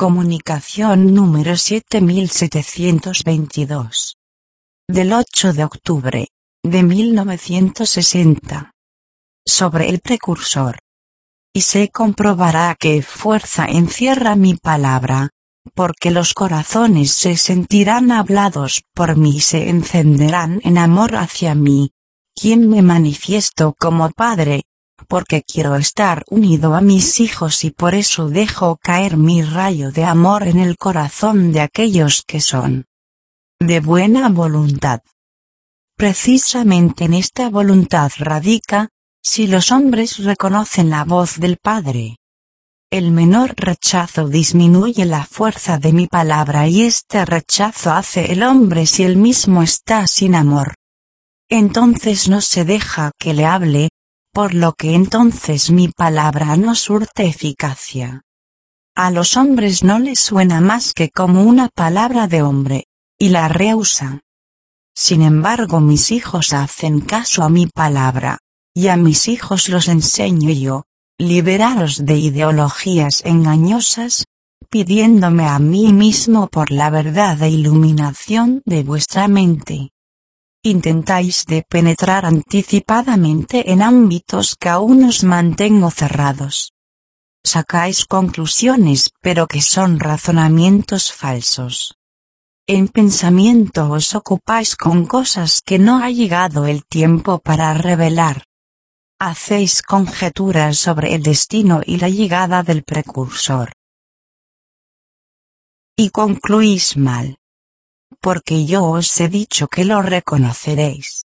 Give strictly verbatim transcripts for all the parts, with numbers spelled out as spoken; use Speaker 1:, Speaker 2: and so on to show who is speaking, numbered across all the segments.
Speaker 1: Comunicación número siete mil setecientos veintidós. Del ocho de octubre, de mil novecientos sesenta. Sobre el precursor. Y se comprobará qué fuerza encierra mi palabra, porque los corazones se sentirán hablados por mí y se encenderán en amor hacia mí, quien me manifiesto como Padre, porque quiero estar unido a mis hijos y por eso dejo caer mi rayo de amor en el corazón de aquellos que son de buena voluntad. Precisamente en esta voluntad radica, si los hombres reconocen la voz del Padre. El menor rechazo disminuye la fuerza de mi palabra y este rechazo hace el hombre si él mismo está sin amor. Entonces no se deja que le hable, por lo que entonces mi palabra no surte eficacia. A los hombres no les suena más que como una palabra de hombre, y la rehusan. Sin embargo mis hijos hacen caso a mi palabra, y a mis hijos los enseño yo, liberaros de ideologías engañosas, pidiéndome a mí mismo por la verdad e iluminación de vuestra mente. Intentáis de penetrar anticipadamente en ámbitos que aún os mantengo cerrados. Sacáis conclusiones pero que son razonamientos falsos. En pensamiento os ocupáis con cosas que no ha llegado el tiempo para revelar. Hacéis conjeturas sobre el destino y la llegada del precursor. Y concluís mal. Porque yo os he dicho que lo reconoceréis.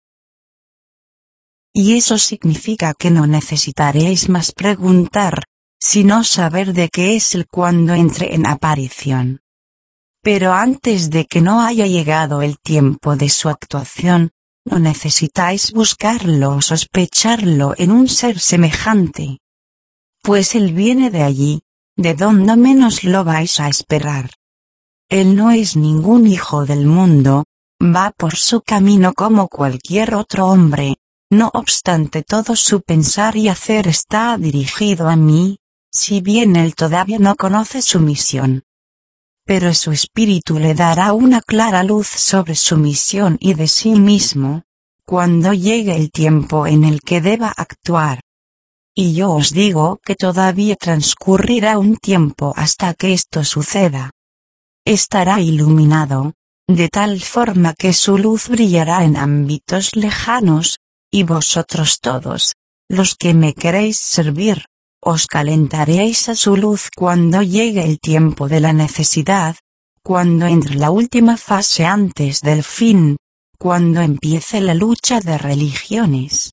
Speaker 1: Y eso significa que no necesitaréis más preguntar, sino saber de qué es el cuando entre en aparición. Pero antes de que no haya llegado el tiempo de su actuación, no necesitáis buscarlo o sospecharlo en un ser semejante. Pues él viene de allí, de donde menos lo vais a esperar. Él no es ningún hijo del mundo, va por su camino como cualquier otro hombre, no obstante todo su pensar y hacer está dirigido a mí, si bien él todavía no conoce su misión. Pero su espíritu le dará una clara luz sobre su misión y de sí mismo, cuando llegue el tiempo en el que deba actuar. Y yo os digo que todavía transcurrirá un tiempo hasta que esto suceda. Estará iluminado, de tal forma que su luz brillará en ámbitos lejanos, y vosotros todos, los que me queréis servir, os calentaréis a su luz cuando llegue el tiempo de la necesidad, cuando entre la última fase antes del fin, cuando empiece la lucha de religiones.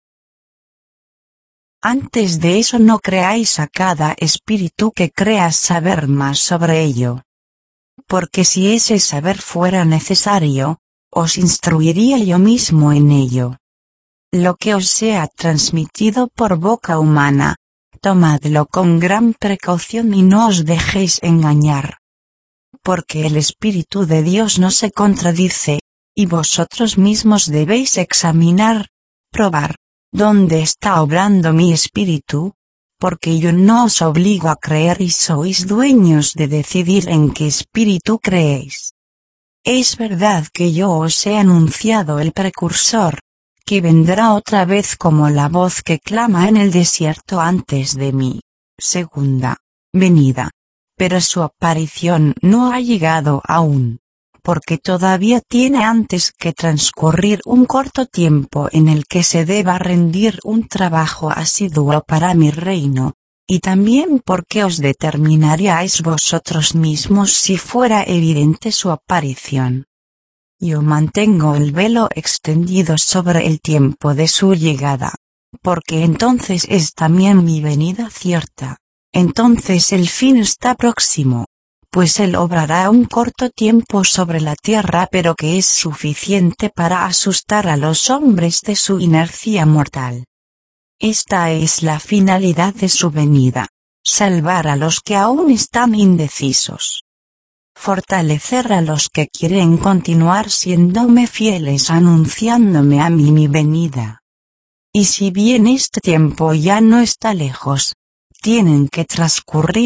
Speaker 1: Antes de eso no creáis a cada espíritu que crea saber más sobre ello. Porque si ese saber fuera necesario, os instruiría yo mismo en ello. Lo que os sea transmitido por boca humana, tomadlo con gran precaución y no os dejéis engañar. Porque el Espíritu de Dios no se contradice, y vosotros mismos debéis examinar, probar, dónde está obrando mi Espíritu, porque yo no os obligo a creer y sois dueños de decidir en qué espíritu creéis. Es verdad que yo os he anunciado el precursor, que vendrá otra vez como la voz que clama en el desierto antes de mi segunda venida, pero su aparición no ha llegado aún, porque todavía tiene antes que transcurrir un corto tiempo en el que se deba rendir un trabajo asiduo para mi reino, y también porque os determinaríais vosotros mismos si fuera evidente su aparición. Yo mantengo el velo extendido sobre el tiempo de su llegada, porque entonces es también mi venida cierta, entonces el fin está próximo. Pues él obrará un corto tiempo sobre la tierra pero que es suficiente para asustar a los hombres de su inercia mortal. Esta es la finalidad de su venida, salvar a los que aún están indecisos. Fortalecer a los que quieren continuar siéndome fieles anunciándome a mí mi venida. Y si bien este tiempo ya no está lejos, tienen que transcurrir,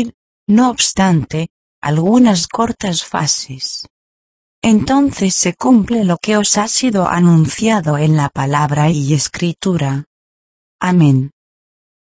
Speaker 1: no obstante, algunas cortas fases. Entonces se cumple lo que os ha sido anunciado en la palabra y escritura. Amén.